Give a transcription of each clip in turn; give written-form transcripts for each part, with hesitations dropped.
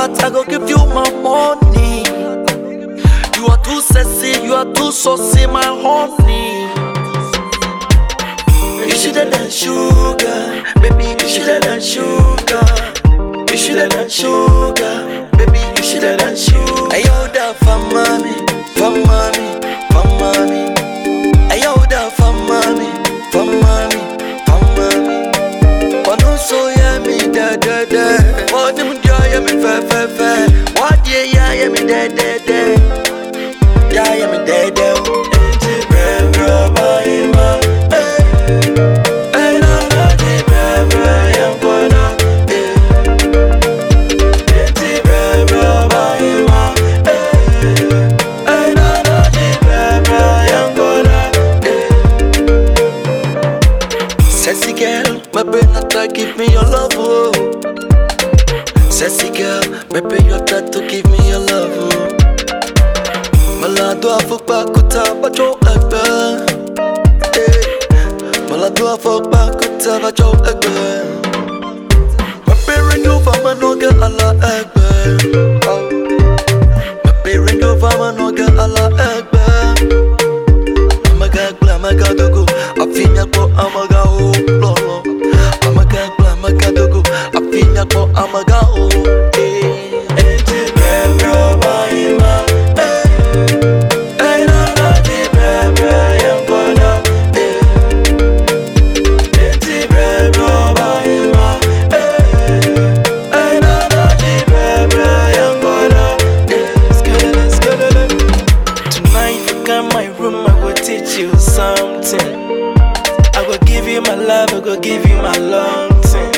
heart, I go give you my money. You are too sexy, you are too saucy, my honey. You shoulda done sugar, baby, you shoulda done sugar. You shoulda done sugar, baby, you shoulda done sugar. Ayo da for mommy, for mommy, for mommy. Ayo da for mommy, for mommy, for mommy. Wano so ya mi da da da. Wadi ya mi fe fe fe. Wadi ya mi da da da. Ya mi da da. Enti bro bye ma. Sexy girl, my brain attack, give me your love, oh. Sexy girl, my brain attack to give me your love, oh. Malado afuk bakuta bajo agba, malado afuk bakuta bajo agba. My brain over my noga ala agba, my brain over my noga ala agba. Amaga dogo, afinya ko amaga o lolo. Amaga dogo, afinya ko amaga o. Enti bro bye ma. Na na di bro yangona. Enti bro bye ma. Na na di bro yangona. Tonight if you come my room, I will teach you something. I will give you my love, I will give you my long thing.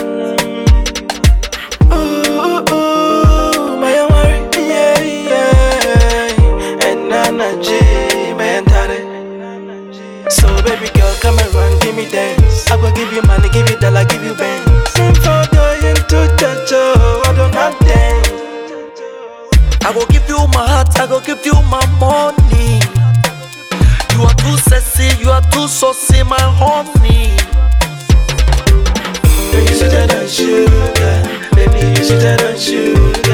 Ooh, ooh, my amore, yeah, yeah. And Nana G, man, so baby girl, come and run, give me dance. I will give you money, give you dollar, give you bands. Same for going to chacho, I don't have dance. I will give you my heart, I will give you my money. You are too sexy, you are too saucy, my honey. You shoulda done sugar, baby, you shoulda done sugar.